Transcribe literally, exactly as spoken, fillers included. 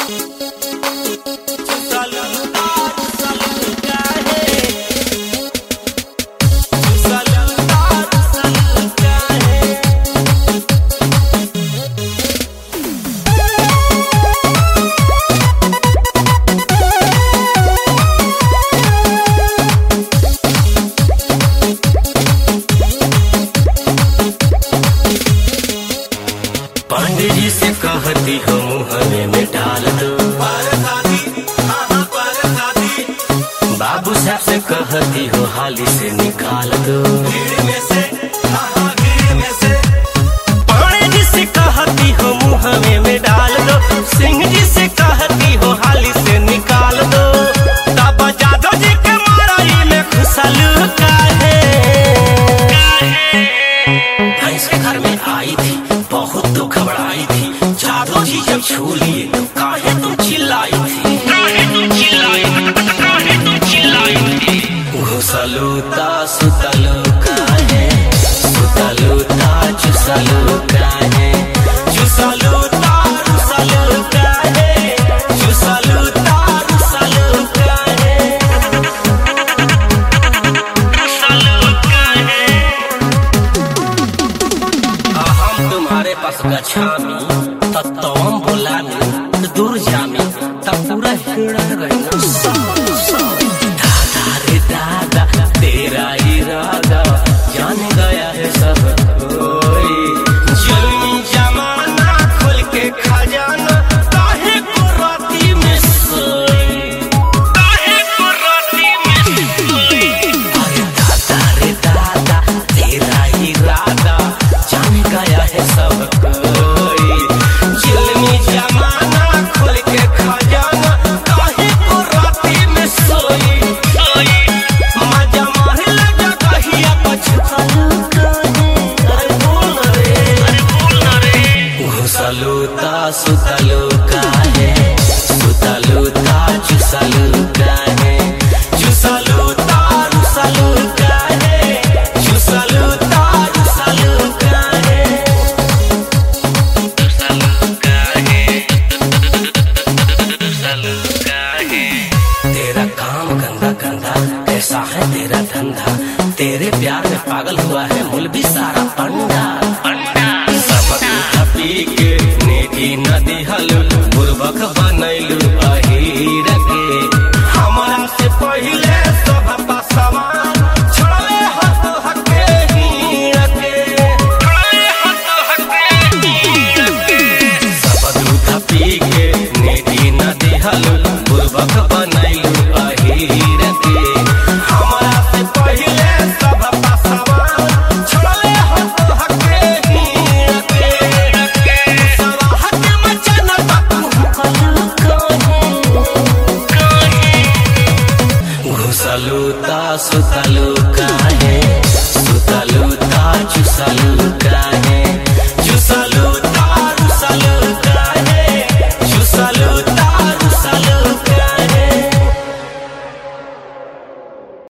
पांडे जी से कहती हो मुँह में डाल दो, बाबू साहब से कहती हो हाली से निकाल दो, पांडे जी से कहती हो मुँह में डाल दो, सिंह जी से कहती हो हाली से निकाल दो। तब जादव जी के माराई में खुशल काहे भैंस के घर में आई थी, बहुत तो घबराई थी, जादव जी जब छू लिए तो काहे तुम चिल्लाई थी, काहे तुम चिल्लाई काहे तुम चिल्लाई थी। घुसलू ता सुतलू काहे, सुतलू ता चुसलू काहे, चुसलू ता रुसलू काहे, चुसलू ता रुसलू काहे, रुसलू काहे। हम तुम्हारे पास गछामी तब तो हम बोलामी, दूर जामी तब पूरा हिड़ा गई। दादा रे दादा तेरा इरादा जान गया है सब कोई, जुल्मी जमाना खोल के खजाना काहे को राती में सोई, काहे को राती में सोई। अरे दादा रे दादा तेरा इरादा जान गया है सब कोई, जुल्मी जमाना खोल के खजाना काहे को राती में सोई, सोई। मजा मारे लगा कहिया पछतालू काहे, अरे बोल रे, अरे बोल रे। घुसलू ता सुतलू काहे, सुतलू ता चुसलू काहे, चुसलू ता रुसलू काहे, चुसलू ता रुसलू काहे, रुसलू काहे, रुसलू काहे। तेरा काम गंदा गंदा कैसा है तेरा धंधा, तेरे प्यार में पागल हुआ है मुलबी सारा पंडा, पंडा। सबक पी के नेकी नदी हलू बुरबक बनैलू अहीर